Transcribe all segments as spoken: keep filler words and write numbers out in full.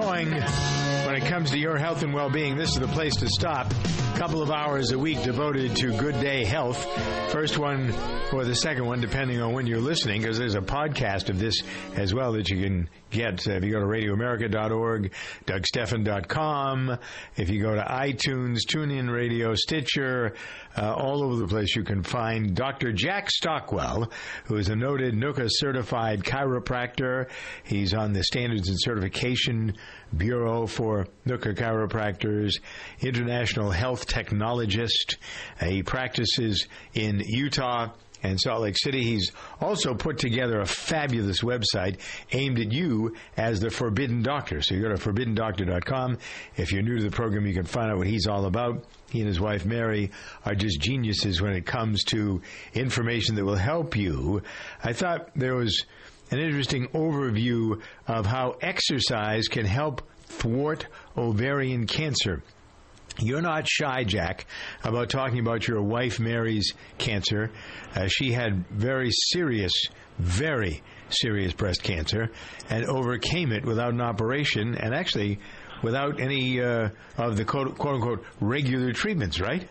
going. When it comes to your health and well-being, this is the place to stop. A couple of hours a week devoted to Good Day Health. First one or the second one, depending on when you're listening, because there's a podcast of this as well that you can get. Uh, if you go to radio america dot org, doug stephan dot com, if you go to iTunes, TuneIn Radio, Stitcher, uh, all over the place you can find Doctor Jack Stockwell, who is a noted N U C A certified chiropractor. He's on the Standards and Certification Bureau for N U C A chiropractors, international health technologist. Uh, he practices in Utah and Salt Lake City. He's also put together a fabulous website aimed at you as the Forbidden Doctor. So you go to forbidden doctor dot com. If you're new to the program, you can find out what he's all about. He and his wife, Mary, are just geniuses when it comes to information that will help you. I thought there was an interesting overview of how exercise can help thwart ovarian cancer. You're not shy, Jack, about talking about your wife Mary's cancer. Uh, she had very serious, very serious breast cancer and overcame it without an operation and actually without any uh, of the quote, quote-unquote regular treatments, right?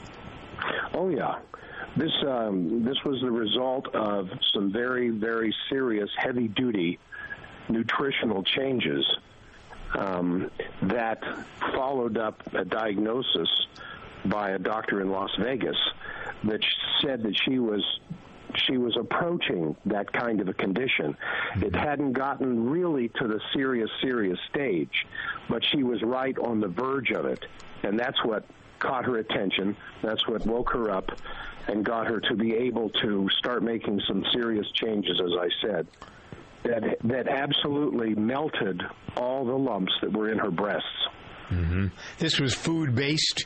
Oh, yeah. This um, this was the result of some very, very serious, heavy-duty nutritional changes um, that followed up a diagnosis by a doctor in Las Vegas that said that she was she was approaching that kind of a condition. It hadn't gotten really to the serious, serious stage, but she was right on the verge of it, and that's what caught her attention. That's what woke her up and got her to be able to start making some serious changes, as I said, that that absolutely melted all the lumps that were in her breasts. Mm-hmm. This was food-based?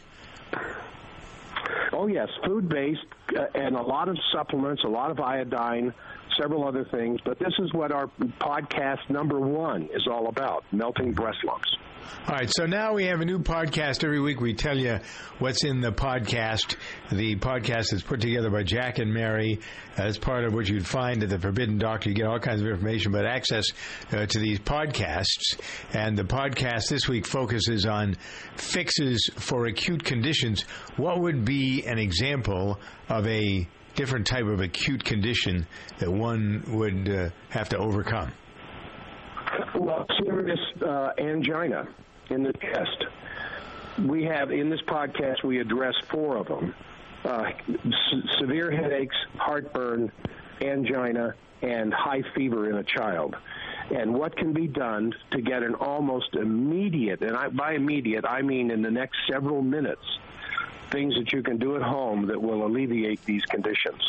Oh, yes, food-based, uh, and a lot of supplements, a lot of iodine, several other things. But this is what our podcast number one is all about, melting breast lumps. All right, so now we have a new podcast. Every week we tell you what's in the podcast. The podcast is put together by Jack and Mary. Uh, it's part of what you'd find at the Forbidden Doctor. You get all kinds of information, but access uh, to these podcasts. And the podcast this week focuses on fixes for acute conditions. What would be an example of a different type of acute condition that one would uh, have to overcome? Well, serious uh, angina in the chest. We have, in this podcast, we address four of them. Uh, s- severe headaches, heartburn, angina, and high fever in a child. And what can be done to get an almost immediate, and I, by immediate, I mean in the next several minutes, things that you can do at home that will alleviate these conditions.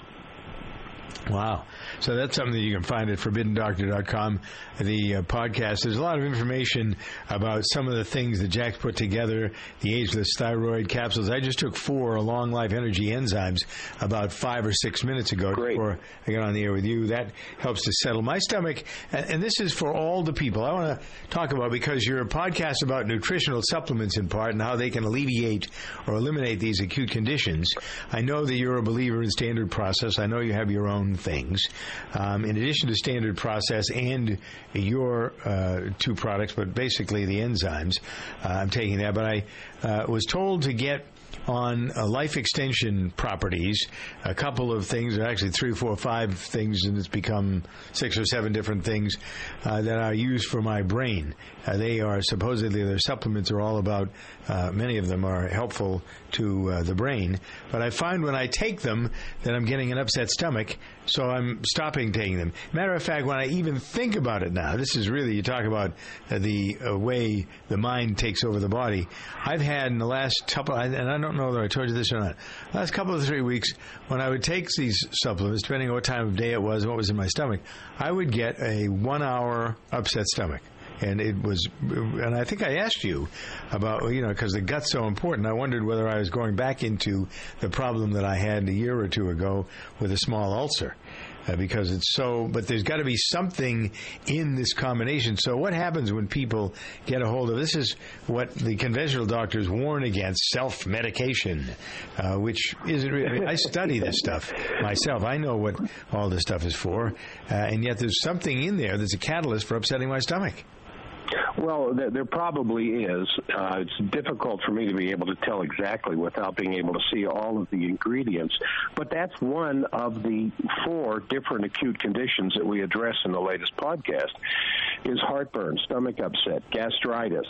Wow. So that's something that you can find at forbidden doctor dot com, the uh, podcast. There's a lot of information about some of the things that Jack's put together, the ageless thyroid capsules. I just took four long life energy enzymes about five or six minutes ago. Great. Before I got on the air with you. That helps to settle my stomach. And, and this is for all the people I want to talk about, because you're a podcast about nutritional supplements in part and how they can alleviate or eliminate these acute conditions. I know that you're a believer in standard process. I know you have your own things. Um, in addition to standard process and your uh, two products, but basically the enzymes, uh, I'm taking that. But I uh, was told to get on uh, life extension properties, a couple of things, actually three, four, five things, and it's become six or seven different things uh, that are used for my brain. Uh, they are supposedly, their supplements are all about, uh, many of them are helpful to uh, the brain. But I find when I take them that I'm getting an upset stomach, so I'm stopping taking them. Matter of fact, when I even think about it now, this is really, you talk about uh, the uh, way the mind takes over the body. I've had in the last couple, and I don't know whether I told you this or not, last couple of three weeks, when I would take these supplements, depending on what time of day it was and what was in my stomach, I would get a one-hour upset stomach. And it was, and I think I asked you about, you know, because the gut's so important. I wondered whether I was going back into the problem that I had a year or two ago with a small ulcer. Uh, because it's so, but there's got to be something in this combination. So what happens when people get a hold of this? Is what the conventional doctors warn against: self-medication, uh, which isn't really, I mean, I study this stuff myself. I know what all this stuff is for, uh, and yet there's something in there that's a catalyst for upsetting my stomach. Well, there, there probably is. Uh, it's difficult for me to be able to tell exactly without being able to see all of the ingredients. But that's one of the four different acute conditions that we address in the latest podcast, is heartburn, stomach upset, gastritis,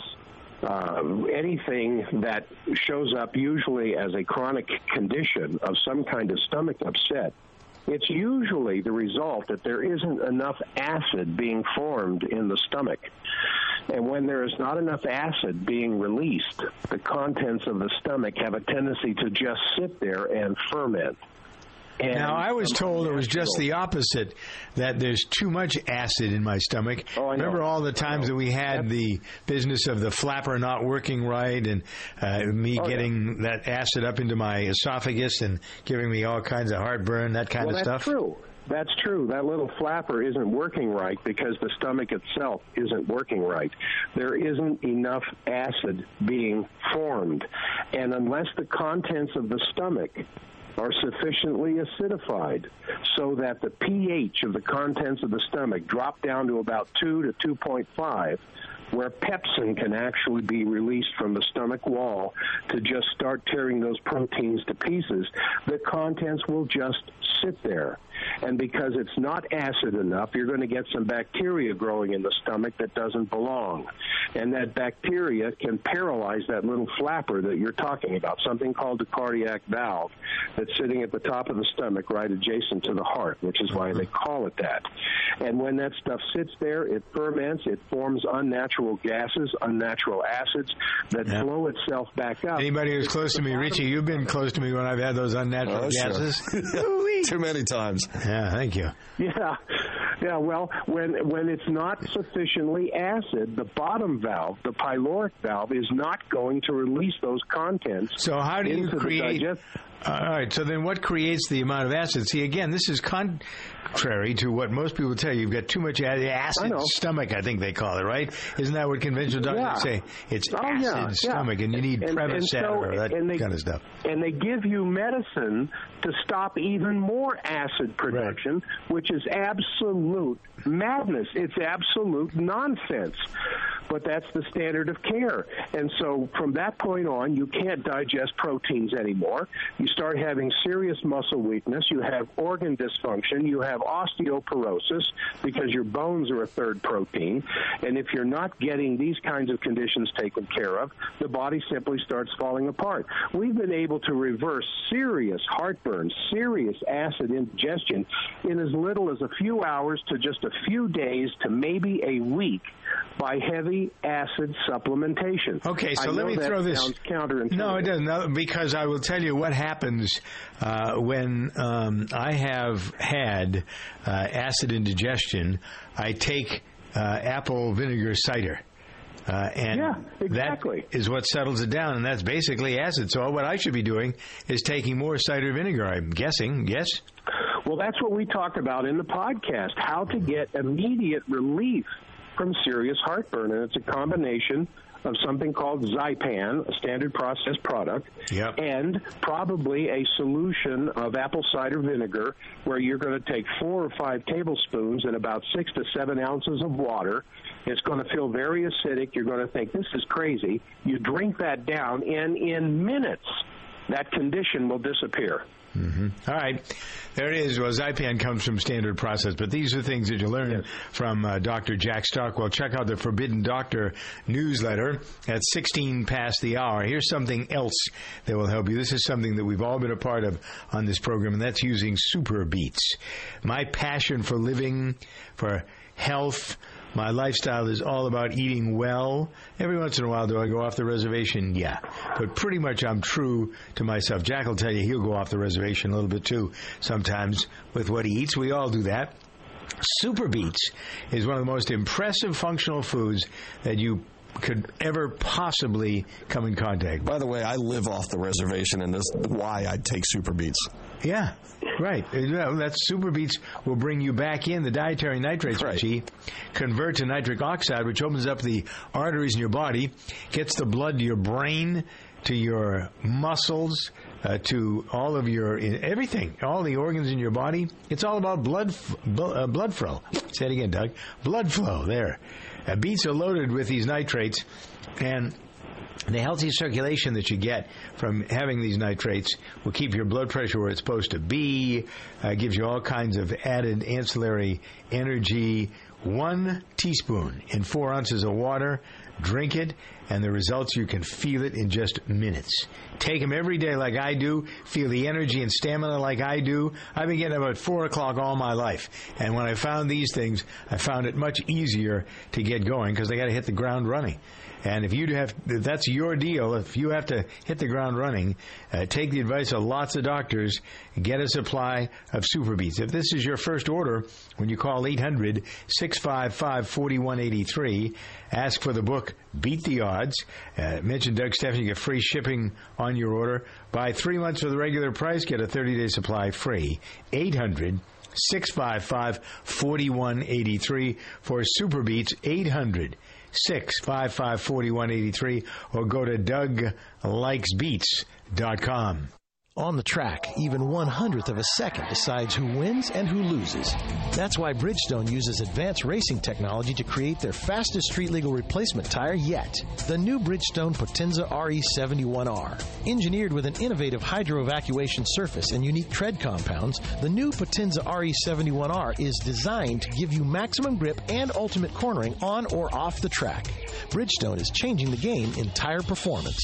Uh, anything that shows up usually as a chronic condition of some kind of stomach upset. It's usually the result that there isn't enough acid being formed in the stomach. And when there is not enough acid being released, the contents of the stomach have a tendency to just sit there and ferment. And now, I was told it was just the opposite, that there's too much acid in my stomach. Oh, I know. Remember all the times that we had the business of the flapper not working right and uh, me oh, getting yeah. that acid up into my esophagus and giving me all kinds of heartburn, that kind well, of that's stuff? True. That's true. That little flapper isn't working right because the stomach itself isn't working right. There isn't enough acid being formed. And unless the contents of the stomach are sufficiently acidified so that the pH of the contents of the stomach drop down to about two to two point five, where pepsin can actually be released from the stomach wall to just start tearing those proteins to pieces, the contents will just sit there. And because it's not acid enough, you're going to get some bacteria growing in the stomach that doesn't belong. And that bacteria can paralyze that little flapper that you're talking about, something called the cardiac valve that's sitting at the top of the stomach right adjacent to the heart, which is why they call it that. And when that stuff sits there, it ferments, it forms unnatural gases, unnatural acids that yeah. flow itself back up. Anybody who's close to me, Richie, you've been close to me when I've had those unnatural oh, gases. Sure. Too many times. Yeah, thank you. Yeah, yeah. Well, when when it's not sufficiently acid, the bottom valve, the pyloric valve, is not going to release those contents. So how do you create? The uh, all right. So then, what creates the amount of acid? See, again, this is contrary to what most people tell you. You've got too much acid stomach, I think they call it, right? Isn't that what conventional doctors yeah. say? It's oh, acid yeah, stomach, yeah. and you need Prevacid so, or that they, kind of stuff. And they give you medicine to stop even more acid production, right. which is absolute madness. It's absolute nonsense. But that's the standard of care. And so from that point on, you can't digest proteins anymore. You start having serious muscle weakness. You have organ dysfunction. You have osteoporosis because your bones are a third protein. And if you're not getting these kinds of conditions taken care of, the body simply starts falling apart. We've been able to reverse serious heartburn, serious acid indigestion in as little as a few hours to just a few days to maybe a week by heavy acid supplementation. Okay, so I let me that throw this. Sounds counterintuitive. No, it doesn't. No, because I will tell you what happens uh, when um, I have had uh, acid indigestion. I take uh, apple vinegar cider. Uh, and yeah, exactly. that is what settles it down, and that's basically acid. So what I should be doing is taking more cider vinegar, I'm guessing, yes? Well, that's what we talked about in the podcast, how to get immediate relief from serious heartburn, and it's a combination of something called Zypan, a standard processed product, yep. and probably a solution of apple cider vinegar where you're going to take four or five tablespoons and about six to seven ounces of water. It's going to feel very acidic. You're going to think, this is crazy. You drink that down, and in minutes, that condition will disappear. Mm-hmm. All right. There it is. Well, Zypan comes from Standard Process, but these are things that you learn yes. from uh, Doctor Jack Stockwell. Check out the Forbidden Doctor newsletter at sixteen past the hour. Here's something else that will help you. This is something that we've all been a part of on this program, and that's using Super Beets. My passion for living, for health, my lifestyle is all about eating well. Every once in a while, do I go off the reservation? Yeah. But pretty much I'm true to myself. Jack will tell you he'll go off the reservation a little bit too sometimes with what he eats. We all do that. Super Beets is one of the most impressive functional foods that you could ever possibly come in contact with. By the way, I live off the reservation, and this is why I take Super Beets. Yeah, right. That Super Beets will bring you back in the dietary nitrates, right. which he convert to nitric oxide, which opens up the arteries in your body, gets the blood to your brain, to your muscles, uh, to all of your everything, all the organs in your body. It's all about blood uh, blood flow. Say it again, Doug. Blood flow. There. Uh, beets are loaded with these nitrates, and the healthy circulation that you get from having these nitrates will keep your blood pressure where it's supposed to be, uh, gives you all kinds of added ancillary energy. One teaspoon in four ounces of water, drink it, and the results, you can feel it in just minutes. Take them every day like I do, feel the energy and stamina like I do. I've been getting them at four o'clock all my life, and when I found these things, I found it much easier to get going because I got to hit the ground running. And if you have, if that's your deal, if you have to hit the ground running, uh, take the advice of lots of doctors, get a supply of Super Beets. If this is your first order, when you call eight hundred, six five five, four one eight three, ask for the book, Beat the Odds. Uh, mention Doug Stephan, you get free shipping on your order. Buy three months for the regular price, get a thirty-day supply free. eight hundred, six five five, four one eight three for Super Beets, eight hundred, six five five, four one eight three, or go to doug likes beets dot com. On the track, even one hundredth of a second decides who wins and who loses. That's why Bridgestone uses advanced racing technology to create their fastest street-legal replacement tire yet, the new Bridgestone Potenza R E seventy-one R. Engineered with an innovative hydro-evacuation surface and unique tread compounds, the new Potenza R E seventy-one R is designed to give you maximum grip and ultimate cornering on or off the track. Bridgestone is changing the game in tire performance.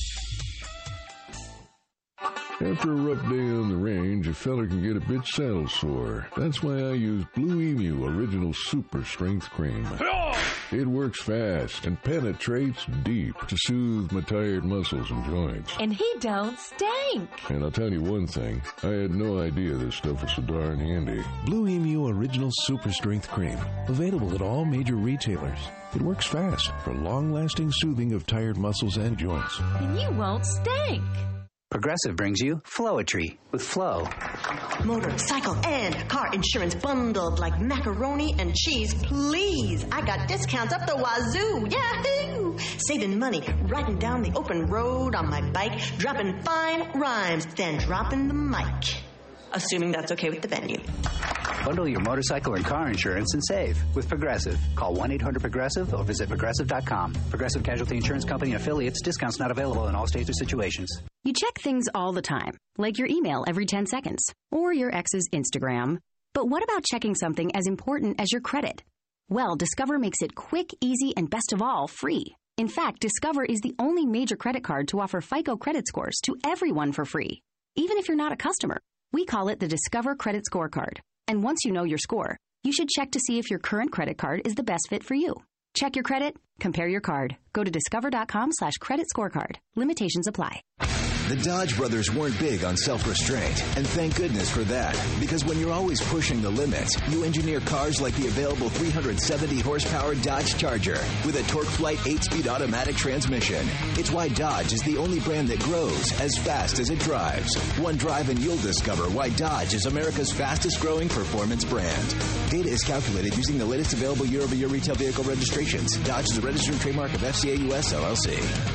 After a rough day on the range, a feller can get a bit saddle sore. That's why I use Blue Emu Original Super Strength Cream. It works fast and penetrates deep to soothe my tired muscles and joints. And he don't stink. And I'll tell you one thing, I had no idea this stuff was so darn handy. Blue Emu Original Super Strength Cream. Available at all major retailers. It works fast for long-lasting soothing of tired muscles and joints. And you won't stink. Progressive brings you Flowetry with Flow. Motorcycle and car insurance bundled like macaroni and cheese, please. I got discounts up the wazoo. Yahoo! Saving money, riding down the open road on my bike, dropping fine rhymes, then dropping the mic. Assuming that's okay with the venue. Bundle your motorcycle and car insurance and save with Progressive. Call one eight hundred progressive or visit progressive dot com. Progressive Casualty Insurance Company and affiliates. Discounts not available in all states or situations. You check things all the time, like your email every ten seconds, or your ex's Instagram. But what about checking something as important as your credit? Well, Discover makes it quick, easy, and best of all, free. In fact, Discover is the only major credit card to offer FICO credit scores to everyone for free, even if you're not a customer. We call it the Discover Credit Scorecard. And once you know your score, you should check to see if your current credit card is the best fit for you. Check your credit, compare your card. Go to discover.com slash credit scorecard. Limitations apply. The Dodge brothers weren't big on self-restraint, and thank goodness for that, because when you're always pushing the limits, you engineer cars like the available three hundred seventy horsepower Dodge Charger with a TorqueFlite eight-speed automatic transmission. It's why Dodge is the only brand that grows as fast as it drives. One drive and you'll discover why Dodge is America's fastest-growing performance brand. Data is calculated using the latest available year-over-year retail vehicle registrations. Dodge is a registered trademark of F C A U S L L C.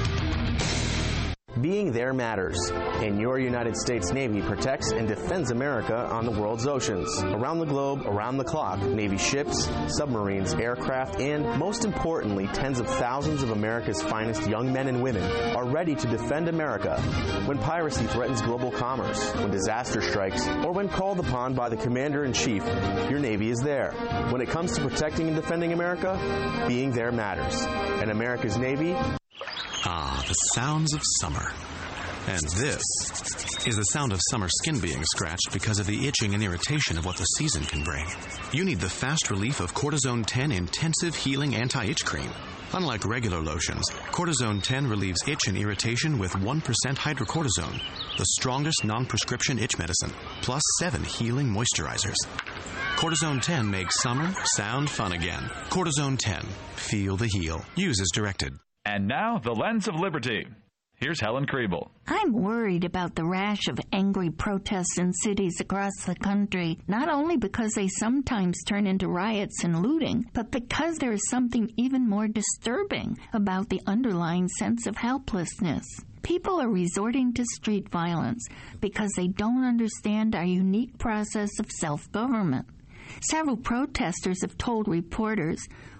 Being there matters, and your United States Navy protects and defends America on the world's oceans. Around the globe, around the clock, Navy ships, submarines, aircraft, and, most importantly, tens of thousands of America's finest young men and women are ready to defend America when piracy threatens global commerce, when disaster strikes, or when called upon by the Commander-in-Chief. Your Navy is there. When it comes to protecting and defending America, being there matters. And America's Navy... Ah, the sounds of summer. And this is the sound of summer skin being scratched because of the itching and irritation of what the season can bring. You need the fast relief of Cortisone ten Intensive Healing Anti-Itch Cream. Unlike regular lotions, Cortisone ten relieves itch and irritation with one percent hydrocortisone, the strongest non-prescription itch medicine, plus seven healing moisturizers. Cortisone ten makes summer sound fun again. Cortisone ten. Feel the heal. Use as directed. And now, the Lens of Liberty. Here's Helen Kriebel. I'm worried about the rash of angry protests in cities across the country, not only because they sometimes turn into riots and looting, but because there is something even more disturbing about the underlying sense of helplessness. People are resorting to street violence because they don't understand our unique process of self-government. Several protesters have told reporters,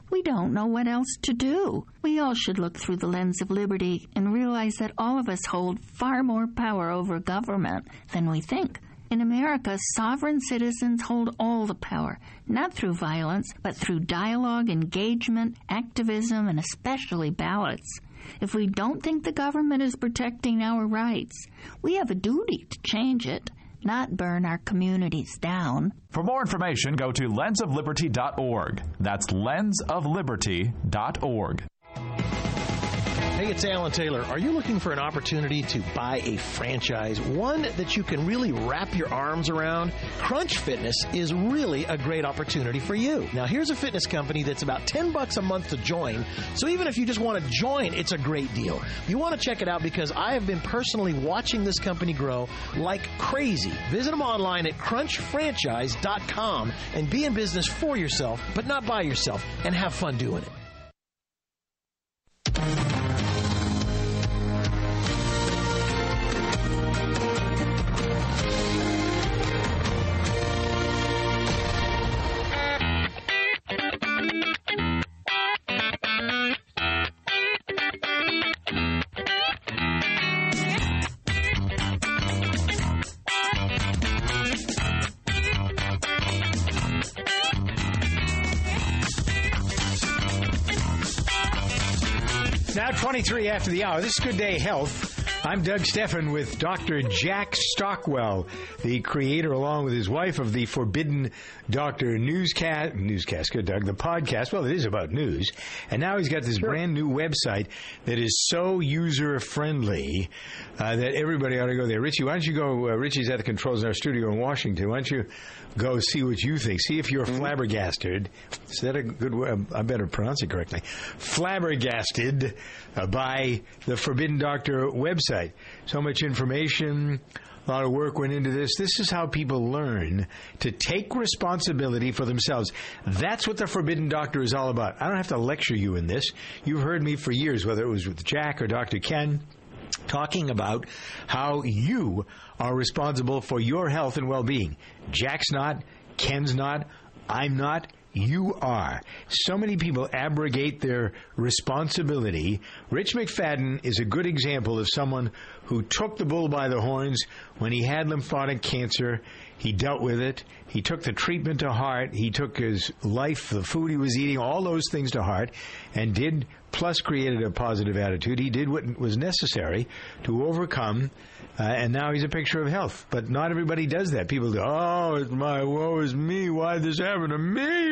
We don't know what else to do. We all should look through the lens of liberty and realize that all of us hold far more power over government than we think. In America, sovereign citizens hold all the power, not through violence, but through dialogue, engagement, activism, and especially ballots. If we don't think the government is protecting our rights, we have a duty to change it, not burn our communities down. For more information, go to lens of liberty dot org. That's lens of liberty dot org. Hey, it's Alan Taylor. Are you looking for an opportunity to buy a franchise, one that you can really wrap your arms around? Crunch Fitness is really a great opportunity for you. Now, here's a fitness company that's about ten bucks a month to join, so even if you just want to join, it's a great deal. You want to check it out because I have been personally watching this company grow like crazy. Visit them online at crunch franchise dot com and be in business for yourself, but not by yourself, and have fun doing it. Now twenty-three after the hour. This is Good Day Health. I'm Doug Steffen with Doctor Jack Stockwell, the creator, along with his wife, of the Forbidden Doctor newscast. Newscast, good, Doug. The podcast. Well, it is about news. And now he's got this sure. brand new website that is so user-friendly uh, that everybody ought to go there. Richie, why don't you go? Uh, Richie's at the controls in our studio in Washington. Why don't you go see what you think? See if you're mm-hmm. flabbergasted. Is that a good word? I better pronounce it correctly. Flabbergasted uh, by the Forbidden Doctor website. So much information, a lot of work went into this. This is how people learn to take responsibility for themselves. That's what the Forbidden Doctor is all about. I don't have to lecture you in this. You've heard me for years, whether it was with Jack or Doctor Ken, talking about how you are responsible for your health and well-being. Jack's not, Ken's not, I'm not. You are. So many people abrogate their responsibility. Rich McFadden is a good example of someone who took the bull by the horns when he had lymphatic cancer. He dealt with it. He took the treatment to heart. He took his life, the food he was eating, all those things to heart, and did, plus created a positive attitude. He did what was necessary to overcome, uh, and now he's a picture of health. But not everybody does that. People go, oh, it's my woe is me. Why did this happen to me?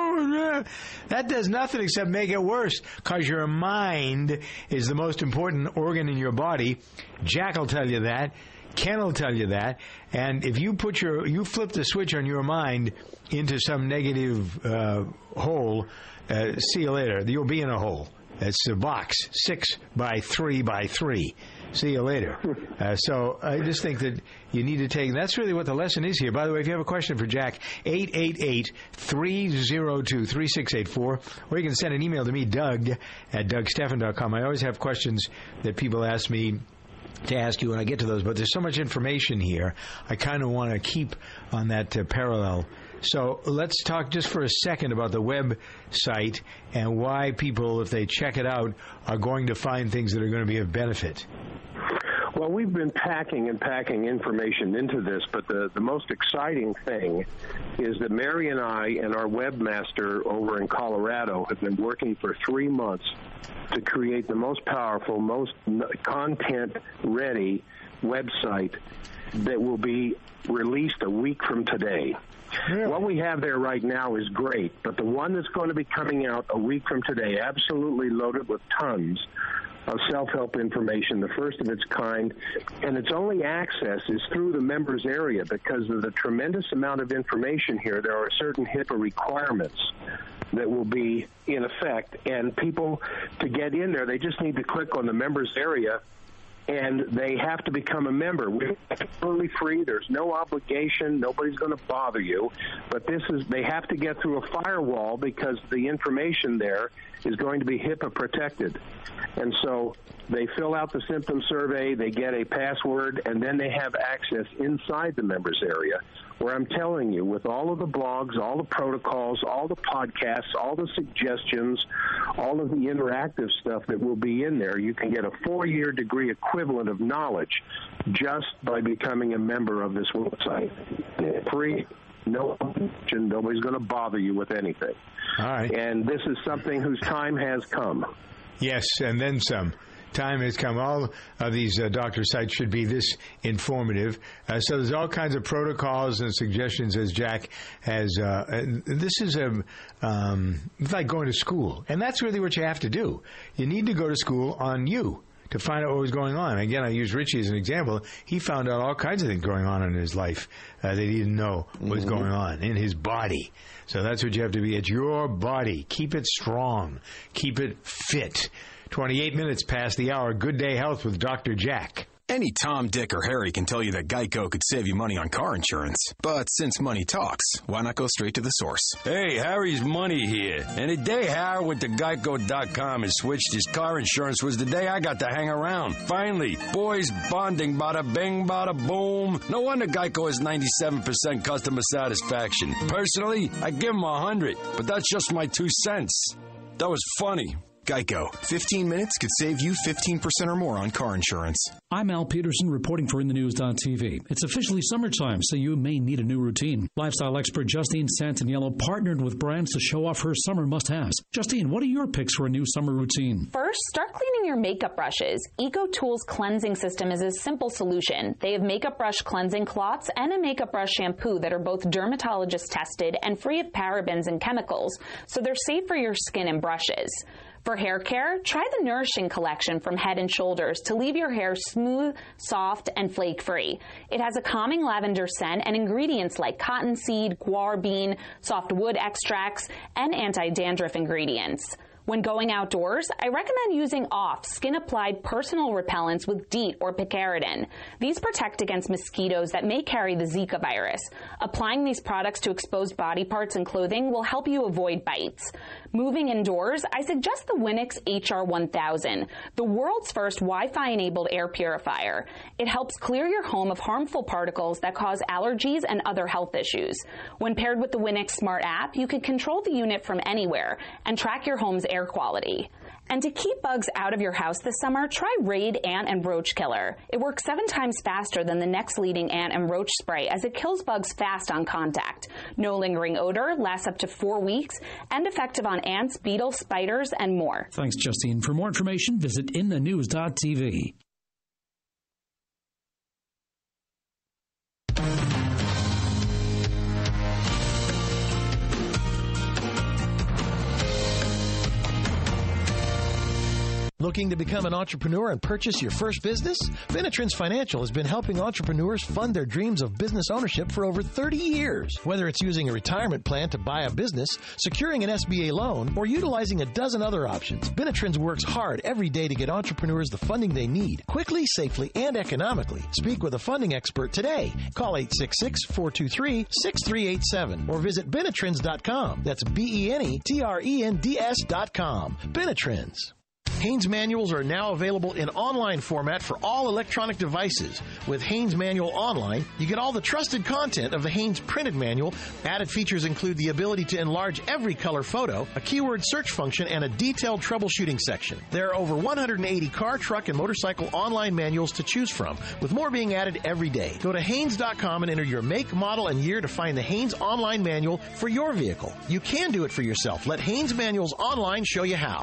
Oh, that does nothing except make it worse, because your mind is the most important organ in your body. Jack will tell you that. Ken will tell you that. And if you put your, you flip the switch on your mind into some negative uh, hole, uh, see you later. You'll be in a hole. It's a box, six by three by three. See you later. Uh, so I just think that you need to take, that's really what the lesson is here. By the way, if you have a question for Jack, eight eight eight, three oh two, three six eight four, or you can send an email to me, Doug, at doug steffen dot com. I always have questions that people ask me to ask you when I get to those, but there's so much information here, I kind of want to keep on that uh, parallel. So let's talk just for a second about the website and why people, if they check it out, are going to find things that are going to be of benefit. Well, we've been packing and packing information into this, but the, the most exciting thing is that Mary and I and our webmaster over in Colorado have been working for three months to create the most powerful, most content-ready website that will be released a week from today. Really? What we have there right now is great, but the one that's going to be coming out a week from today, absolutely loaded with tons of self-help information, the first of its kind, and its only access is through the members area because of the tremendous amount of information here. There are certain HIPAA requirements that will be in effect, and people, to get in there, they just need to click on the members area and they have to become a member. We're totally free. There's no obligation. Nobody's going to bother you. But this is they have to get through a firewall because the information there is going to be HIPAA protected. And so they fill out the symptom survey, they get a password, and then they have access inside the members area where I'm telling you, with all of the blogs, all the protocols, all the podcasts, all the suggestions, all of the interactive stuff that will be in there, you can get a four-year degree equivalent of knowledge just by becoming a member of this website. It's free, no obligation, nobody's going to bother you with anything. All right. And this is something whose time has come. Yes, and then some. Time has come. All of these uh, doctor sites should be this informative. Uh, so there's all kinds of protocols and suggestions, as Jack has. Uh, and this is a um, it's like going to school, and that's really what you have to do. You need to go to school on you to find out what was going on. Again, I use Richie as an example. He found out all kinds of things going on in his life uh, that he didn't know was mm-hmm. going on in his body. So that's what you have to be. It's your body. Keep it strong. Keep it fit. twenty-eight minutes past the hour. Good Day Health with Doctor Jack. Any Tom, Dick, or Harry can tell you that Geico could save you money on car insurance. But since money talks, why not go straight to the source? Hey, Harry's Money here. And the day Harry went to Geico dot com and switched his car insurance was the day I got to hang around. Finally, boys bonding, bada bing, bada boom. No wonder Geico has ninety-seven percent customer satisfaction. Personally, I give him one hundred, but that's just my two cents. That was funny. Geico. fifteen minutes could save you fifteen percent or more on car insurance. I'm Al Peterson reporting for In The News dot T V. It's officially summertime, so you may need a new routine. Lifestyle expert Justine Santaniello partnered with brands to show off her summer must-haves. Justine, what are your picks for a new summer routine? First, start cleaning your makeup brushes. EcoTools Cleansing System is a simple solution. They have makeup brush cleansing cloths and a makeup brush shampoo that are both dermatologist tested and free of parabens and chemicals, so they're safe for your skin and brushes. For hair care, try the Nourishing Collection from Head and Shoulders to leave your hair smooth, soft, and flake-free. It has a calming lavender scent and ingredients like cottonseed, guar bean, soft wood extracts, and anti-dandruff ingredients. When going outdoors, I recommend using Off skin-applied personal repellents with DEET or picaridin. These protect against mosquitoes that may carry the Zika virus. Applying these products to exposed body parts and clothing will help you avoid bites. Moving indoors, I suggest the Winix H R one thousand, the world's first Wi-Fi-enabled air purifier. It helps clear your home of harmful particles that cause allergies and other health issues. When paired with the Winix Smart app, you can control the unit from anywhere and track your home's air quality. And to keep bugs out of your house this summer, try Raid Ant and Roach Killer. It works seven times faster than the next leading ant and roach spray as it kills bugs fast on contact. No lingering odor, lasts up to four weeks, and effective on ants, beetles, spiders, and more. Thanks, Justine. For more information, visit In The News dot T V. Looking to become an entrepreneur and purchase your first business? Benetrends Financial has been helping entrepreneurs fund their dreams of business ownership for over thirty years. Whether it's using a retirement plan to buy a business, securing an S B A loan, or utilizing a dozen other options, Benetrends works hard every day to get entrepreneurs the funding they need, quickly, safely, and economically. Speak with a funding expert today. Call eight six six, four two three, six three eight seven or visit Benetrends dot com. That's B E N E T R E N D S dot com. Benetrends. Haynes manuals are now available in online format for all electronic devices. With Haynes Manual Online, you get all the trusted content of the Haynes printed manual. Added features include the ability to enlarge every color photo, a keyword search function, and a detailed troubleshooting section. There are over one hundred eighty car, truck, and motorcycle online manuals to choose from, with more being added every day. Go to Haynes dot com and enter your make, model, and year to find the Haynes online manual for your vehicle. You can do it for yourself. Let Haynes Manuals Online show you how.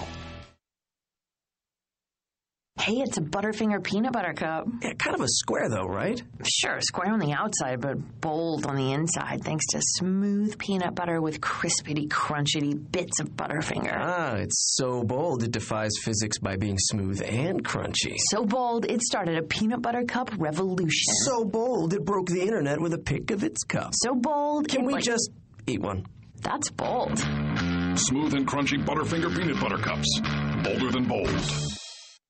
Hey, it's a Butterfinger peanut butter cup. Yeah, kind of a square, though, right? Sure, square on the outside, but bold on the inside, thanks to smooth peanut butter with crispity, crunchity bits of Butterfinger. Ah, it's so bold it defies physics by being smooth and crunchy. So bold, it started a peanut butter cup revolution. So bold, it broke the internet with a pic of its cup. So bold, Can it we like... just eat one? That's bold. Smooth and crunchy Butterfinger peanut butter cups. Bolder than bold.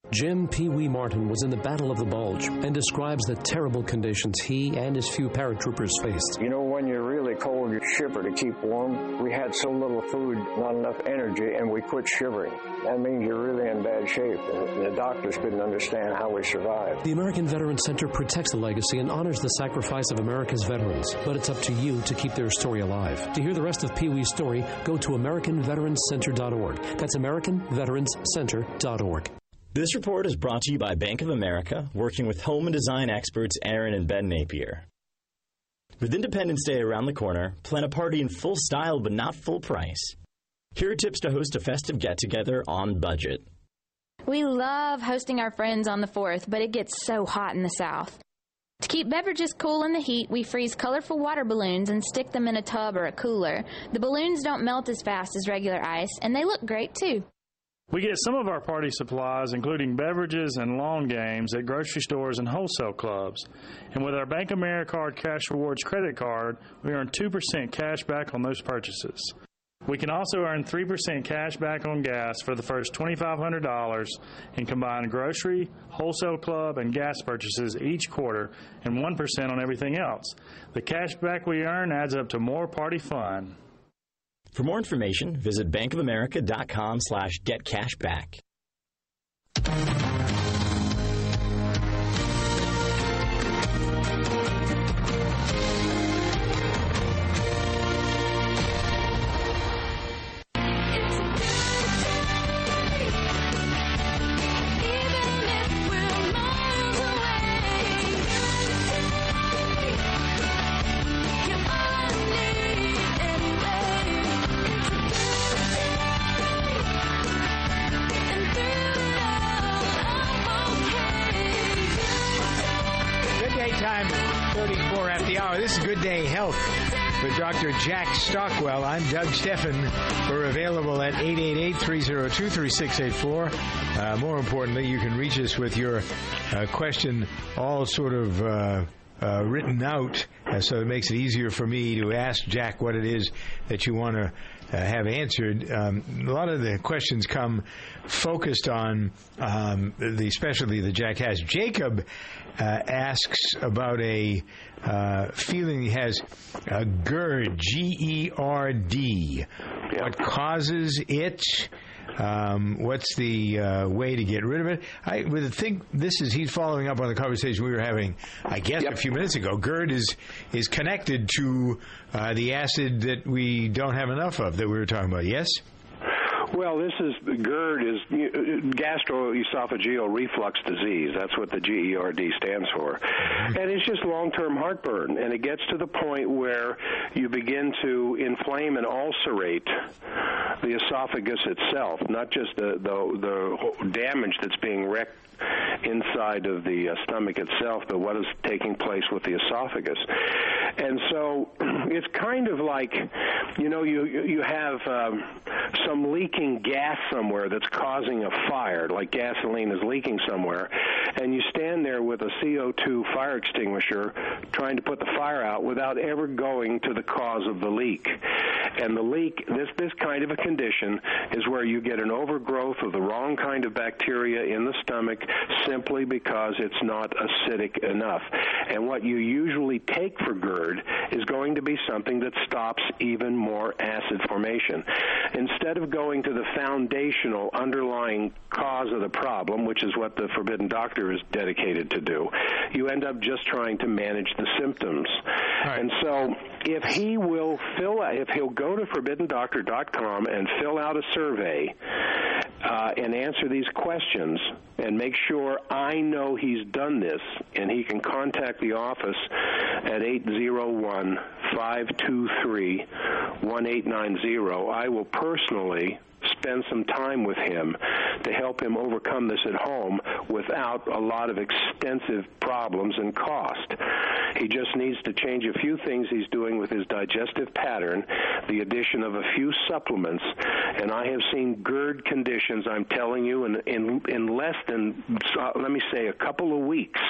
Jim Pee Wee Martin was in the Battle of the Bulge and describes the terrible conditions he and his few paratroopers faced. You know, when you're really cold, you shiver to keep warm. We had so little food, not enough energy, and we quit shivering. That means you're really in bad shape, and the doctors couldn't understand how we survived. The American Veterans Center protects the legacy and honors the sacrifice of America's veterans, but it's up to you to keep their story alive. To hear the rest of Pee Wee's story, go to American Veterans Center dot org. That's American Veterans Center dot org. This report is brought to you by Bank of America, working with home and design experts Aaron and Ben Napier. With Independence Day around the corner, plan a party in full style but not full price. Here are tips to host a festive get-together on budget. We love hosting our friends on the fourth, but it gets so hot in the South. To keep beverages cool in the heat, we freeze colorful water balloons and stick them in a tub or a cooler. The balloons don't melt as fast as regular ice, and they look great, too. We get some of our party supplies, including beverages and lawn games, at grocery stores and wholesale clubs. And with our Bank of America Cash Rewards credit card, we earn two percent cash back on those purchases. We can also earn three percent cash back on gas for the first two thousand five hundred dollars in combined grocery, wholesale club, and gas purchases each quarter, and one percent on everything else. The cash back we earn adds up to more party fun. For more information, visit bankofamerica.com slash getcashback. thirty-four at the hour. This is Good Day Health with Doctor Jack Stockwell. I'm Doug Steffen. We're available at eight eight eight, three oh two, three six eight four. Uh, more importantly, you can reach us with your uh, question all sort of uh, uh, written out, uh, so it makes it easier for me to ask Jack what it is that you want to Uh, have answered. Um, a lot of the questions come focused on um, the specialty that Jack has. Jacob uh, asks about a uh, feeling he has, a GERD, G E R D. What causes it? Um, what's the uh, way to get rid of it? I would think this is, he's following up on the conversation we were having, I guess, yep. a few minutes ago. GERD is is connected to uh, the acid that we don't have enough of that we were talking about, yes? Well, this is, GERD is gastroesophageal reflux disease. That's what the G E R D stands for. And it's just long-term heartburn. And it gets to the point where you begin to inflame and ulcerate the esophagus itself, not just the, the, the damage that's being wreaked inside of the uh, stomach itself, but what is taking place with the esophagus. And so it's kind of like, you know, you you have um, some leaking gas somewhere that's causing a fire, like gasoline is leaking somewhere, and you stand there with a C O two fire extinguisher trying to put the fire out without ever going to the cause of the leak. And the leak, this, this kind of a condition is where you get an overgrowth of the wrong kind of bacteria in the stomach simply because it's not acidic enough. And what you usually take for GERD is going to be something that stops even more acid formation. Instead of going to the foundational underlying cause of the problem, which is what the Forbidden Doctor is dedicated to do, you end up just trying to manage the symptoms. Right. And so if he will fill, if he'll go to forbidden doctor dot com and fill out a survey uh, and answer these questions and make sure I know he's done this, and he can contact the office at eight oh one, five two three, one eight nine oh. I will personally spend some time with him to help him overcome this at home without a lot of extensive problems and cost. He just needs to change a few things he's doing with his digestive pattern, the addition of a few supplements, and I have seen GERD conditions, I'm telling you, in, in, in less than, uh, let me say, a couple of weeks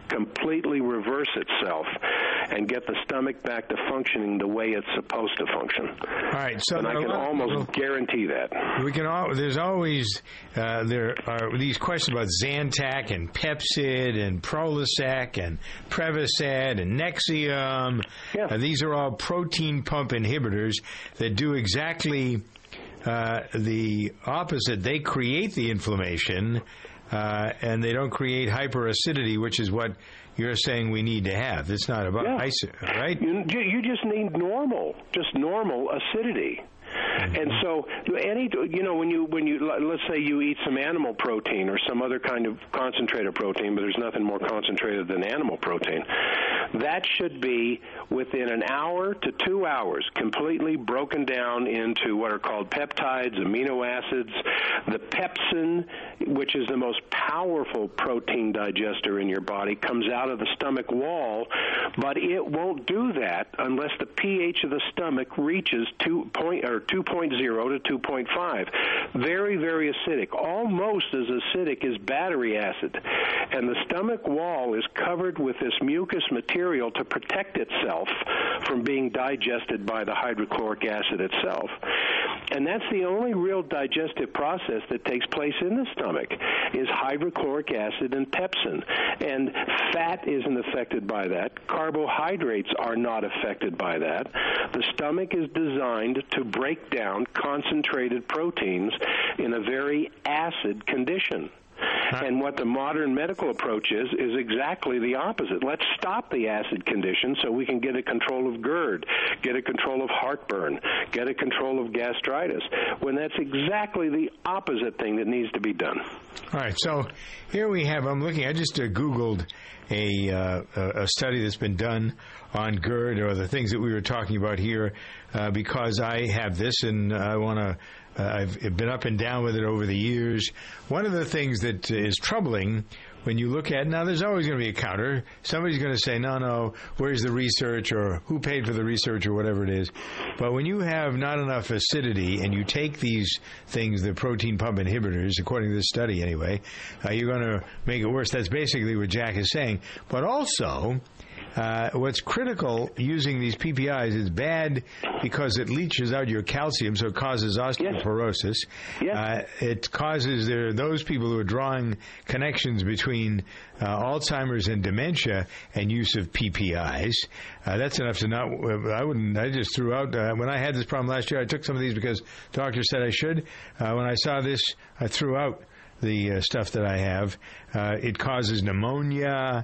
completely reverse itself and get the stomach back to functioning the way it's supposed to function. All right, so and I can almost well, guarantee that. We can all. There's always uh, there are these questions about Zantac and Pepcid and Prolisac and Prevacid and Nexium. Yeah. Uh, these are all protein pump inhibitors that do exactly uh, the opposite. They create the inflammation, uh, and they don't create hyperacidity, which is what you're saying we need to have. It's not about yeah. ice, right? You, you just need normal, just normal acidity. And so, any you know, when you when you let's say you eat some animal protein or some other kind of concentrated protein, but there's nothing more concentrated than animal protein, that should be within an hour to two hours, completely broken down into what are called peptides, amino acids. The pepsin, which is the most powerful protein digester in your body, comes out of the stomach wall, but it won't do that unless the pH of the stomach reaches two point or two point zero to two point five. Very, very acidic. Almost as acidic as battery acid. And the stomach wall is covered with this mucus material to protect itself from being digested by the hydrochloric acid itself. And that's the only real digestive process that takes place in the stomach, is hydrochloric acid and pepsin. And fat isn't affected by that. Carbohydrates are not affected by that. The stomach is designed to break down concentrated proteins in a very acid condition. And what the modern medical approach is, is exactly the opposite. Let's stop the acid condition so we can get a control of GERD, get a control of heartburn, get a control of gastritis, when that's exactly the opposite thing that needs to be done. All right, so here we have, I'm looking, I just uh, Googled a, uh, a study that's been done on GERD or the things that we were talking about here uh, because I have this and I want to Uh, I've been up and down with it over the years. One of the things that is troubling when you look at, now there's always going to be a counter. Somebody's going to say, no, no, where's the research or who paid for the research or whatever it is. But when you have not enough acidity and you take these things, the protein pump inhibitors, according to this study anyway, uh, you're going to make it worse. That's basically what Jack is saying. But also, Uh, what's critical using these P P Is is bad because it leaches out your calcium, so it causes osteoporosis. Yes. Uh, it causes there are those people who are drawing connections between uh, Alzheimer's and dementia and use of P P Is. Uh, that's enough to not. I wouldn't. I just threw out uh, when I had this problem last year. I took some of these because the doctor said I should. Uh, when I saw this, I threw out the uh, stuff that I have. Uh, it causes pneumonia.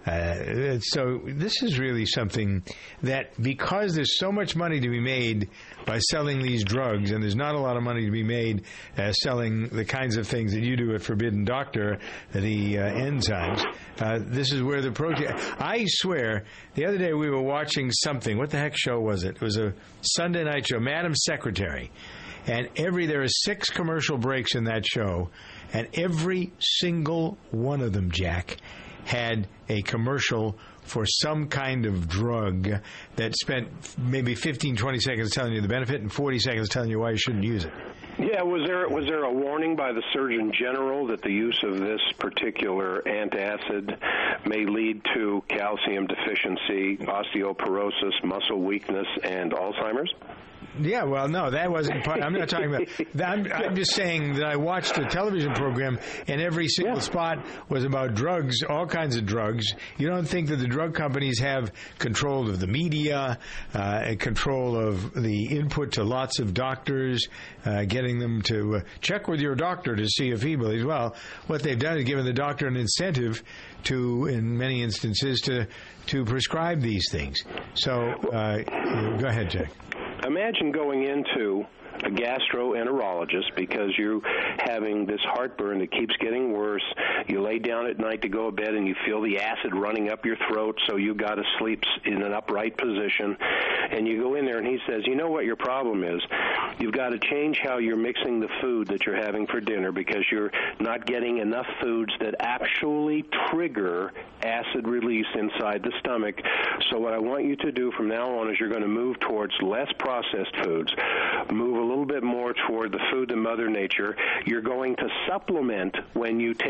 Uh, so this is really something that, because there's so much money to be made by selling these drugs, and there's not a lot of money to be made uh, selling the kinds of things that you do at Forbidden Doctor, the uh, enzymes, uh, this is where the protein... I swear, the other day we were watching something. What the heck show was it? It was a Sunday night show, Madam Secretary. And every there are six commercial breaks in that show, and every single one of them, Jack, had a commercial for some kind of drug that spent maybe fifteen, twenty seconds telling you the benefit and forty seconds telling you why you shouldn't use it. Yeah, was there was there a warning by the Surgeon General that the use of this particular antacid may lead to calcium deficiency, osteoporosis, muscle weakness, and Alzheimer's? Yeah, well, no, that wasn't part. I'm not talking about that. I'm, I'm just saying that I watched a television program, and every single yeah. spot was about drugs, all kinds of drugs. You don't think that the drug companies have control of the media, uh, and control of the input to lots of doctors, uh, getting them to uh, check with your doctor to see if he believes. Well, what they've done is given the doctor an incentive to, in many instances, to to prescribe these things. So, uh, go ahead, Jack. Imagine going into a gastroenterologist because you're having this heartburn that keeps getting worse. You lay down at night to go to bed and you feel the acid running up your throat, so you got to sleep in an upright position. And you go in there and he says, you know what your problem is? You've got to change how you're mixing the food that you're having for dinner because you're not getting enough foods that actually trigger acid release inside the stomach. So what I want you to do from now on is you're going to move towards less processed foods, move a little bit more toward the food of Mother Nature. You're going to supplement when you take this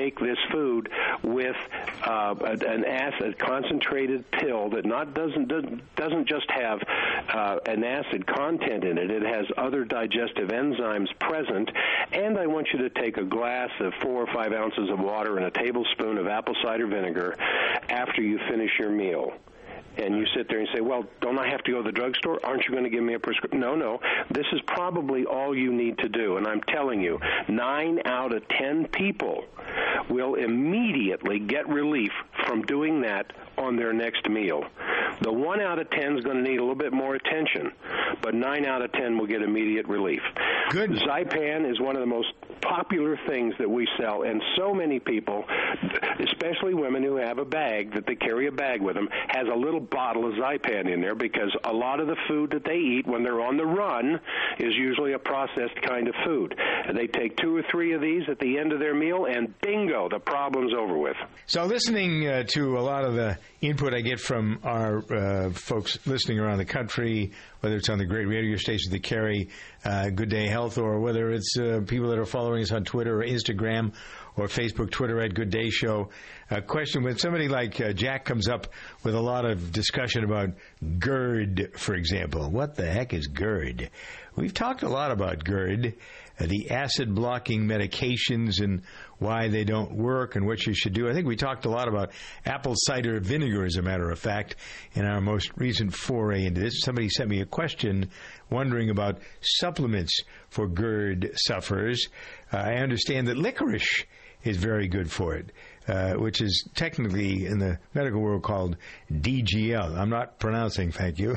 food with uh, an acid concentrated pill that not doesn't doesn't just have uh, an acid content in it. It has other digestive enzymes present, and I want you to take a glass of four or five ounces of water and a tablespoon of apple cider vinegar after you finish your meal. And you sit there and say, well, don't I have to go to the drugstore? Aren't you going to give me a prescription? No, no. This is probably all you need to do. And I'm telling you, nine out of ten people will immediately get relief from doing that on their next meal. The one out of ten is going to need a little bit more attention, but nine out of ten will get immediate relief. Good. Zypan is one of the most popular things that we sell, and so many people, especially women who have a bag, that they carry a bag with them, has a little bottle of Zypan in there, because a lot of the food that they eat when they're on the run is usually a processed kind of food. And they take two or three of these at the end of their meal, and bingo, the problem's over with. So listening uh, to a lot of the input I get from our uh, folks listening around the country, whether it's on the great radio stations that carry uh, Good Day Health, or whether it's uh, people that are following us on Twitter or Instagram or Facebook, Twitter at Good Day Show. A question, when somebody like uh, Jack comes up with a lot of discussion about GERD, for example. What the heck is GERD? We've talked a lot about GERD, uh, the acid-blocking medications and why they don't work and what you should do. I think we talked a lot about apple cider vinegar, as a matter of fact, in our most recent foray into this. Somebody sent me a question wondering about supplements for GERD sufferers. Uh, I understand that licorice is very good for it, uh, which is technically in the medical world called D G L. I'm not pronouncing, thank you,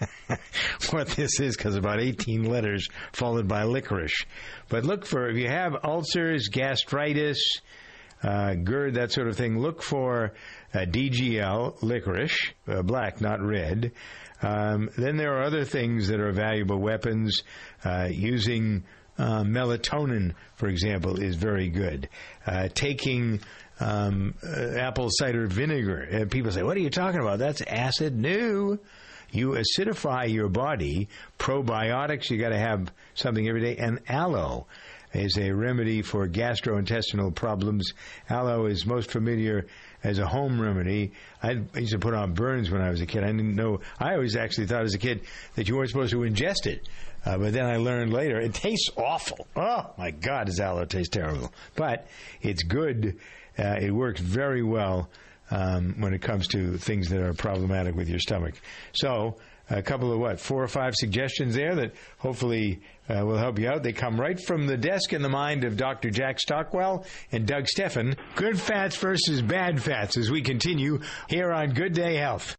what this is, because about eighteen letters followed by licorice. But look for, if you have ulcers, gastritis, uh, GERD, that sort of thing, look for uh, D G L, licorice, uh, black, not red. Um, then there are other things that are valuable weapons. Uh, using uh, melatonin, for example, is very good. Uh, taking um, uh, apple cider vinegar. And people say, what are you talking about? That's acid. No. You acidify your body. Probiotics, you got to have something every day. And aloe is a remedy for gastrointestinal problems. Aloe is most familiar as a home remedy. I used to put on burns when I was a kid. I didn't know. I always actually thought as a kid that you weren't supposed to ingest it. Uh, but then I learned later, it tastes awful. Oh, my God, does aloe taste terrible. But it's good. Uh, it works very well um, when it comes to things that are problematic with your stomach. So a couple of, what, four or five suggestions there that hopefully uh, will help you out. They come right from the desk and the mind of Doctor Jack Stockwell and Doug Steffen. Good fats versus bad fats as we continue here on Good Day Health.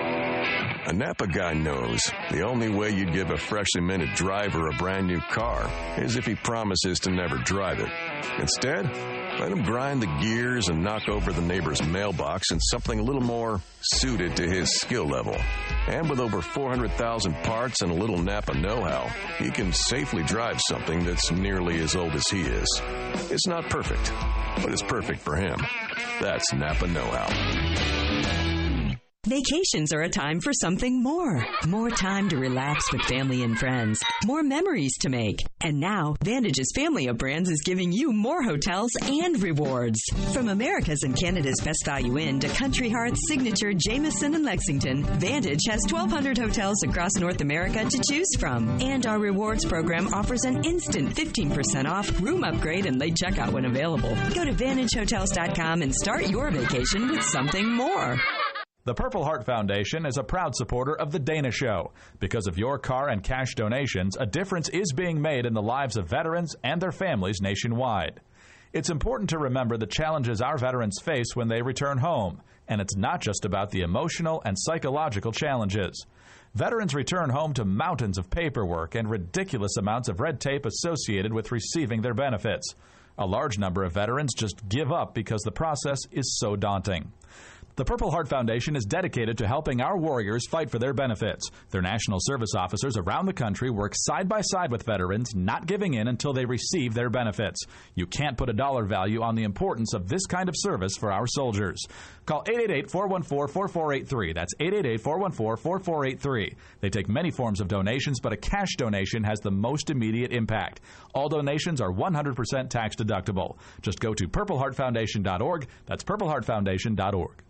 A Napa guy knows the only way you'd give a freshly minted driver a brand new car is if he promises to never drive it. Instead, let him grind the gears and knock over the neighbor's mailbox in something a little more suited to his skill level. And with over four hundred thousand parts and a little Napa know-how, he can safely drive something that's nearly as old as he is. It's not perfect, but it's perfect for him. That's Napa know-how. Vacations are a time for something more. More time to relax with family and friends. More memories to make. And now, Vantage's family of brands is giving you more hotels and rewards. From America's and Canada's Best Value Inn to Country Hearts, Signature, Jameson, and Lexington, Vantage has twelve hundred hotels across North America to choose from. And our rewards program offers an instant fifteen percent off, room upgrade, and late checkout when available. Go to vantage hotels dot com and start your vacation with something more. The Purple Heart Foundation is a proud supporter of The Dana Show. Because of your car and cash donations, a difference is being made in the lives of veterans and their families nationwide. It's important to remember the challenges our veterans face when they return home, and it's not just about the emotional and psychological challenges. Veterans return home to mountains of paperwork and ridiculous amounts of red tape associated with receiving their benefits. A large number of veterans just give up because the process is so daunting. The Purple Heart Foundation is dedicated to helping our warriors fight for their benefits. Their national service officers around the country work side by side with veterans, not giving in until they receive their benefits. You can't put a dollar value on the importance of this kind of service for our soldiers. Call eight eight eight, four one four, four four eight three. That's eight eight eight, four one four, four four eight three. They take many forms of donations, but a cash donation has the most immediate impact. All donations are one hundred percent tax deductible. Just go to purple heart foundation dot org. That's purple heart foundation dot org.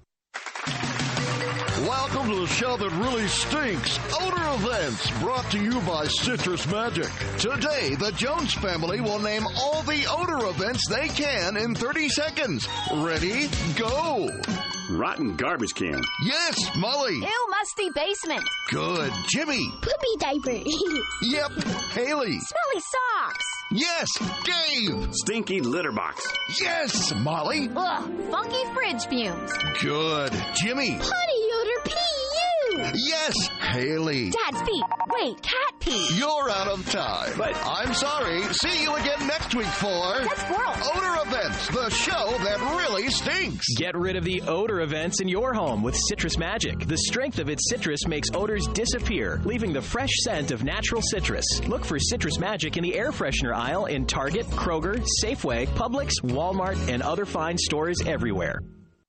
Welcome to the show that really stinks. Odor Events, brought to you by Citrus Magic. Today, the Jones family will name all the odor events they can in thirty seconds. Ready? Go. Rotten garbage can. Yes, Molly. Ew, musty basement. Good. Jimmy. Poopy diaper. Yep. Haley. Smelly socks. Yes, Dave. Stinky litter box. Yes, Molly. Ugh, funky fridge fumes. Good. Jimmy. Potty odor P U. Yes, Haley. Dad's feet. Wait, cat pee. You're out of time. But I'm sorry. See you again next week for That's squirrel. Odor Events, the show that really stinks. Get rid of the odor events in your home with Citrus Magic. The strength of its citrus makes odors disappear, leaving the fresh scent of natural citrus. Look for Citrus Magic in the air freshener aisle in Target, Kroger, Safeway, Publix, Walmart, and other fine stores everywhere.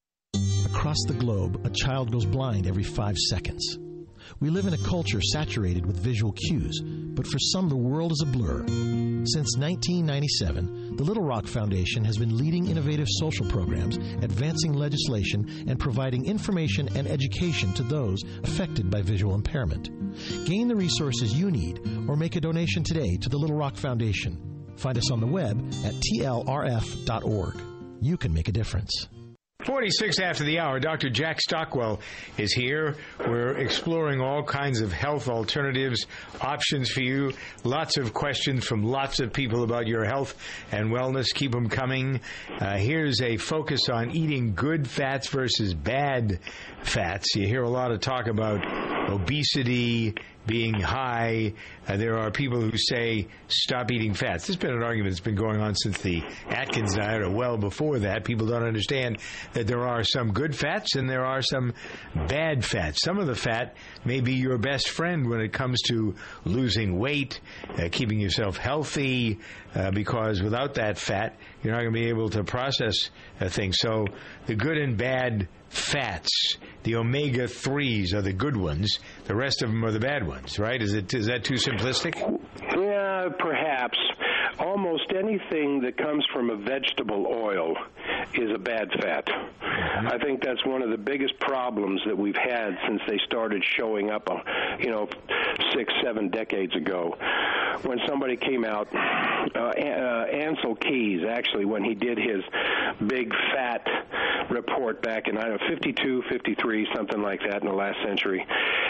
Across the globe, a child goes blind every five seconds. We live in a culture saturated with visual cues, but for some the world is a blur. Since nineteen ninety-seven, the Little Rock Foundation has been leading innovative social programs, advancing legislation, and providing information and education to those affected by visual impairment. Gain the resources you need or make a donation today to the Little Rock Foundation. Find us on the web at T L R F dot org. You can make a difference. forty-six after the hour, Doctor Jack Stockwell is here. We're exploring all kinds of health alternatives, options for you. Lots of questions from lots of people about your health and wellness. Keep them coming. Uh, here's a focus on eating good fats versus bad fats. You hear a lot of talk about obesity being high. Uh, there are people who say stop eating fats. This has been an argument that's been going on since the Atkins diet, or well before that. People don't understand that there are some good fats and there are some bad fats. Some of the fat may be your best friend when it comes to losing weight, uh, keeping yourself healthy, uh, because without that fat, you're not going to be able to process uh, things. So the good and bad fats, the omega threes are the good ones. The rest of them are the bad ones, right? Is it is that too simplistic? Yeah, perhaps. Almost anything that comes from a vegetable oil is a bad fat. Mm-hmm. I think that's one of the biggest problems that we've had since they started showing up, you know, six, seven decades ago. When somebody came out, uh, uh, Ancel Keys, actually, when he did his big fat report back in, I don't know, fifty-two, fifty-three, something like that in the last century.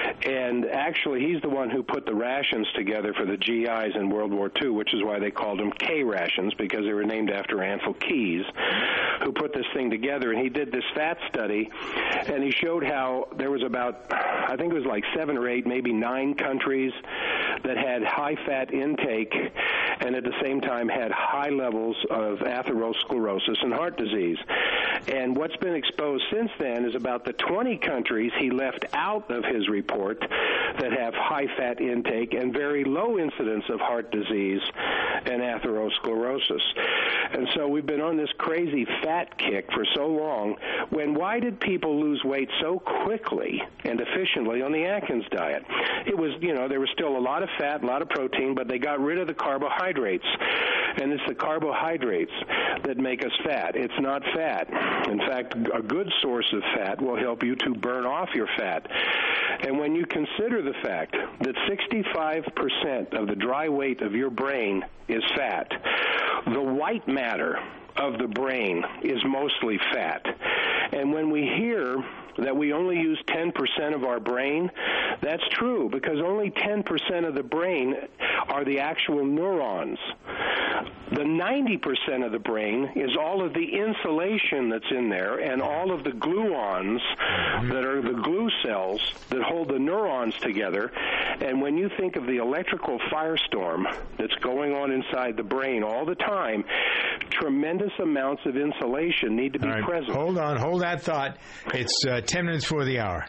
And actually, he's the one who put the rations together for the G Is in World War Two, which is why they called them K rations, because they were named after Ancel Keys, who put this thing together. And he did this fat study, and he showed how there was about, I think it was like seven or eight, maybe nine countries that had high fat intake and at the same time had high levels of atherosclerosis and heart disease. And what's been exposed since then is about the twenty countries he left out of his report that have high fat intake and very low incidence of heart disease and atherosclerosis. And so we've been on this crazy fat kick for so long, when why did people lose weight so quickly and efficiently on the Atkins diet? It was, you know, there was still a lot of fat, a lot of protein, but they got rid of the carbohydrates. And it's the carbohydrates that make us fat. It's not fat. In fact, a good source of fat will help you to burn off your fat. And when you consider the fact that sixty-five percent of the dry weight of your brain is fat, the white matter of the brain is mostly fat. And when we hear that we only use ten percent of our brain, that's true, because only ten percent of the brain are the actual neurons. The ninety percent of the brain is all of the insulation that's in there and all of the gluons that are the glue cells that hold the neurons together. And when you think of the electrical firestorm that's going on inside the brain all the time, tremendous amounts of insulation need to be all right, present. Hold on, hold that thought. It's uh, ten minutes for the hour.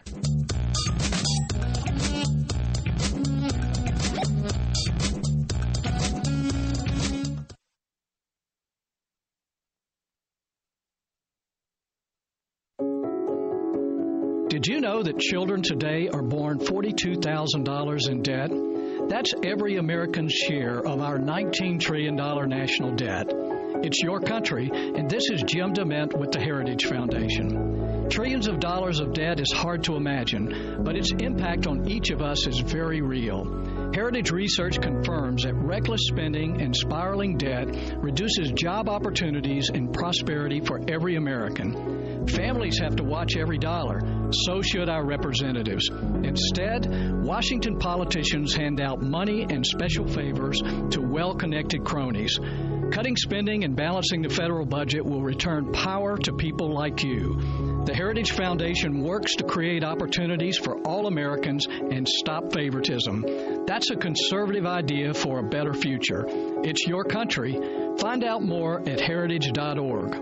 Did you know that children today are born forty-two thousand dollars in debt? That's every American's share of our nineteen trillion dollars national debt. It's your country, and this is Jim DeMint with the Heritage Foundation. Trillions of dollars of debt is hard to imagine, but its impact on each of us is very real. Heritage research confirms that reckless spending and spiraling debt reduces job opportunities and prosperity for every American. Families have to watch every dollar. So should our representatives. Instead, Washington politicians hand out money and special favors to well-connected cronies. Cutting spending and balancing the federal budget will return power to people like you. The Heritage Foundation works to create opportunities for all Americans and stop favoritism. That's a conservative idea for a better future. It's your country. Find out more at heritage dot org.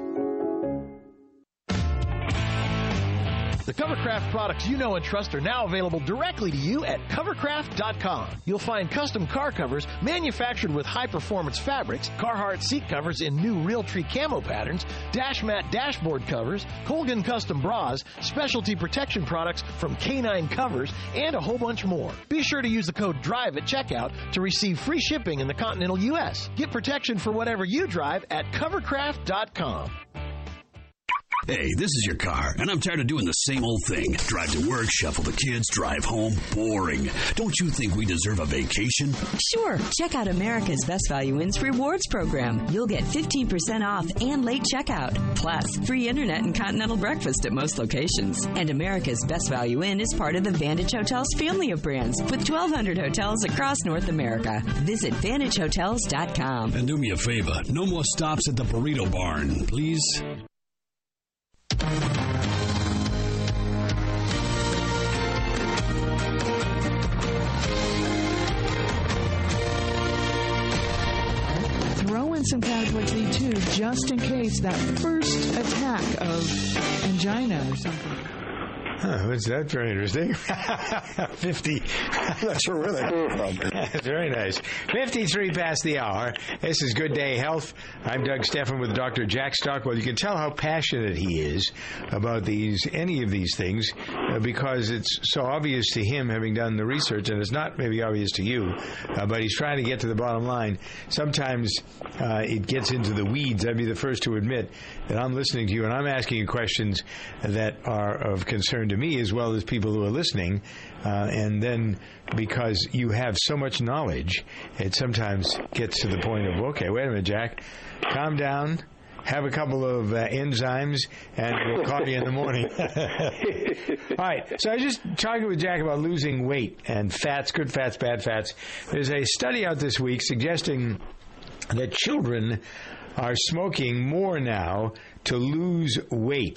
The Covercraft products you know and trust are now available directly to you at covercraft dot com. You'll find custom car covers manufactured with high-performance fabrics, Carhartt seat covers in new Realtree camo patterns, Dash Mat dashboard covers, Colgan custom bras, specialty protection products from K nine Covers, and a whole bunch more. Be sure to use the code DRIVE at checkout to receive free shipping in the continental U S. Get protection for whatever you drive at covercraft dot com. Hey, this is your car, and I'm tired of doing the same old thing. Drive to work, shuffle the kids, drive home. Boring. Don't you think we deserve a vacation? Sure. Check out America's Best Value In's rewards program. You'll get fifteen percent off and late checkout. Plus, free internet and continental breakfast at most locations. And America's Best Value Inn is part of the Vantage Hotels family of brands with twelve hundred hotels across North America. Visit vantage hotels dot com. And do me a favor, no more stops at the Burrito Barn, please. Throw in some Category three too, just in case that first attack of angina or something. Huh, what's that? Very interesting. fifty. That's where really cool from. Very nice. fifty-three past the hour. This is Good Day Health. I'm Doug Steffen with Doctor Jack Stockwell. You can tell how passionate he is about these, any of these things, uh, because it's so obvious to him, having done the research, and it's not maybe obvious to you, uh, but he's trying to get to the bottom line. Sometimes uh, it gets into the weeds. I'd be the first to admit that I'm listening to you, and I'm asking you questions that are of concern to me as well as people who are listening, uh, and then because you have so much knowledge, it sometimes gets to the point of, okay, wait a minute, Jack, calm down, have a couple of uh, enzymes, and we'll call you in the morning. All right, so I was just talking with Jack about losing weight and fats, good fats, bad fats. There's a study out this week suggesting that children are smoking more now to lose weight.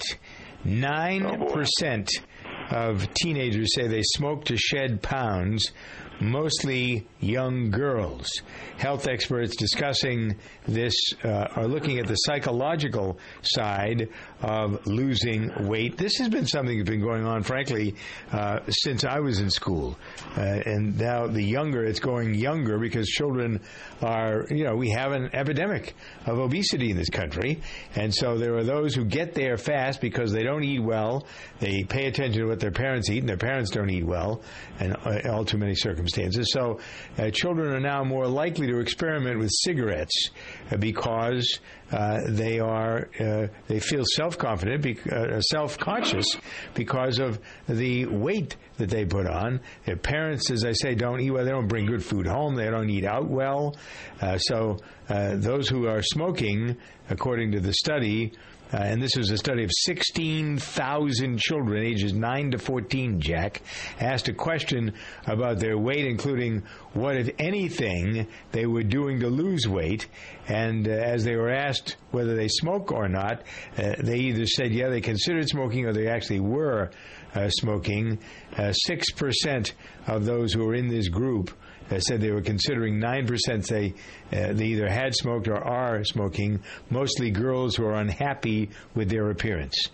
Nine percent of teenagers say they smoke to shed pounds, mostly young girls. Health experts discussing this uh, are looking at the psychological side of losing weight. This has been something that's been going on, frankly, uh, since I was in school. Uh, and now the younger, it's going younger because children are, you know, we have an epidemic of obesity in this country. And so there are those who get there fast because they don't eat well. They pay attention to what their parents eat, and their parents don't eat well in all too many circumstances. So uh, children are now more likely to experiment with cigarettes uh, because uh, they are uh, they feel self-confident, be- uh, self-conscious because of the weight that they put on. Their parents, as I say, don't eat well. They don't bring good food home. They don't eat out well. Uh, so uh, those who are smoking, according to the study, Uh, and this was a study of sixteen thousand children ages nine to fourteen, Jack, asked a question about their weight, including what, if anything, they were doing to lose weight. And uh, as they were asked whether they smoke or not, uh, they either said, yeah, they considered smoking, or they actually were uh, smoking. Uh, six percent of those who were in this group uh, said they were considering. Nine percent say uh, they either had smoked or are smoking, mostly girls who are unhappy with their appearance.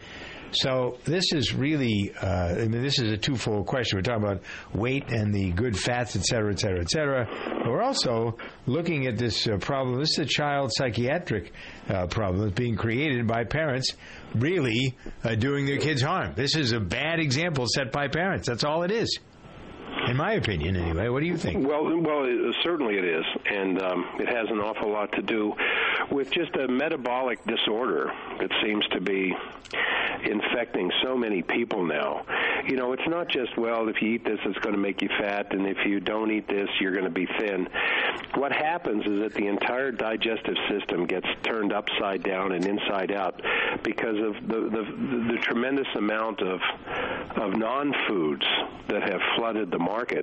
So this is really, uh, I mean, this is a twofold question. We're talking about weight and the good fats, et cetera, et cetera, et cetera. But we're also looking at this uh, problem. This is a child psychiatric uh, problem that's being created by parents really uh, doing their kids harm. This is a bad example set by parents. That's all it is. In my opinion, anyway. What do you think? Well, well, it, certainly it is, and um, it has an awful lot to do with just a metabolic disorder that seems to be infecting so many people now. You know, it's not just, well, if you eat this, it's going to make you fat, and if you don't eat this, you're going to be thin. What happens is that the entire digestive system gets turned upside down and inside out because of the the, the tremendous amount of of non-foods that have flooded the market.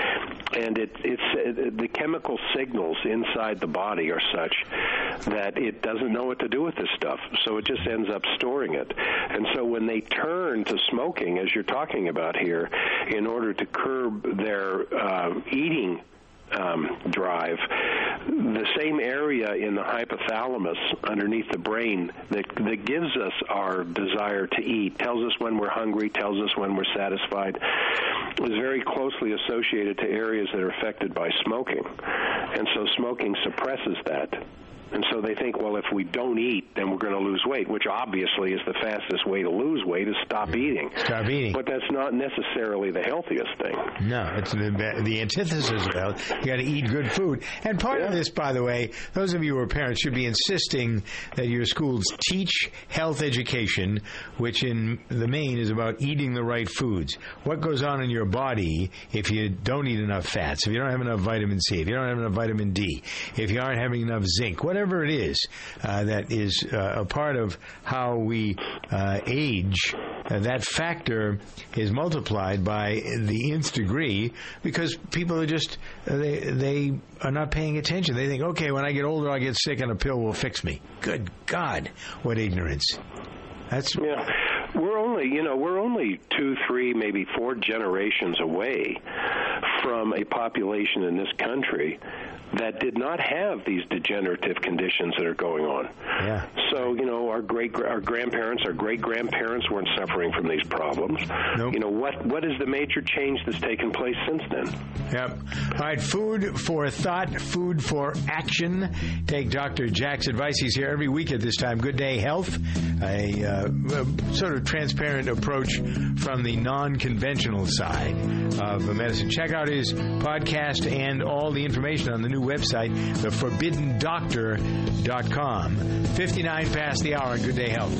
And it, it's it, the chemical signals inside the body are such that it doesn't know what to do with this stuff, so it just ends up storing it. And so when they turn to smoking, as you're talking about here, in order to curb their uh, eating Um, drive, the same area in the hypothalamus underneath the brain that, that gives us our desire to eat, tells us when we're hungry, tells us when we're satisfied, is very closely associated to areas that are affected by smoking. And so smoking suppresses that. And so they think, well, if we don't eat, then we're going to lose weight, which obviously is the fastest way to lose weight, is stop eating. Stop eating. But that's not necessarily the healthiest thing. No, it's the, the antithesis of health. You got to eat good food. And part yeah. of this, by the way, those of you who are parents should be insisting that your schools teach health education, which in the main is about eating the right foods. What goes on in your body if you don't eat enough fats, if you don't have enough vitamin C, if you don't have enough vitamin D, if you aren't having enough zinc, what Whatever it is uh, that is uh, a part of how we uh, age, uh, that factor is multiplied by the nth degree because people are just, uh, they, they are not paying attention. They think, okay, when I get older, I'll get sick and a pill will fix me. Good God, what ignorance. That's... Yeah. We're only, you know, we're only two, three, maybe four generations away from a population in this country that did not have these degenerative conditions that are going on. Yeah. So, you know, our great, our grandparents, our great grandparents weren't suffering from these problems. Nope. You know, what what is the major change that's taken place since then? Yep. All right, food for thought, food for action. Take Doctor Jack's advice. He's here every week at this time. Good Day Health, a, uh, a sort of transparent approach from the non-conventional side of medicine. Check out his podcast and all the information on the new website, the forbidden doctor dot com. fifty-nine past the hour on Good Day Health.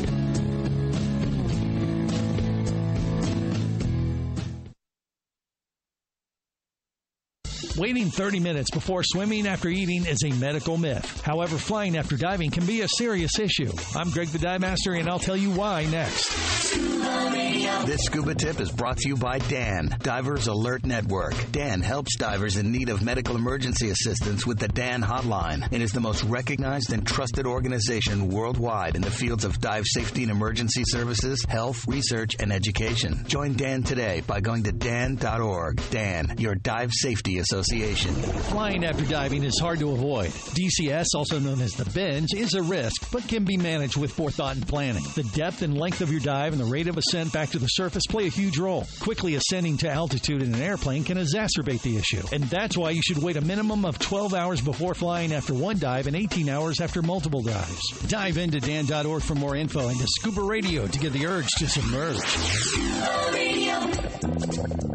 Waiting thirty minutes before swimming after eating is a medical myth. However, flying after diving can be a serious issue. I'm Greg the Dive Master, and I'll tell you why next. This scuba tip is brought to you by D A N, Divers Alert Network. D A N helps divers in need of medical emergency assistance with the D A N hotline and is the most recognized and trusted organization worldwide in the fields of dive safety and emergency services, health, research, and education. Join D A N today by going to D A N dot org. D A N, your dive safety association. Flying after diving is hard to avoid. D C S, also known as the binge, is a risk, but can be managed with forethought and planning. The depth and length of your dive and the rate of ascent back to the surface play a huge role. Quickly ascending to altitude in an airplane can exacerbate the issue, and that's why you should wait a minimum of twelve hours before flying after one dive and eighteen hours after multiple dives. Dive into D A N dot org for more info and to Scuba Radio to get the urge to submerge. Scuba Radio.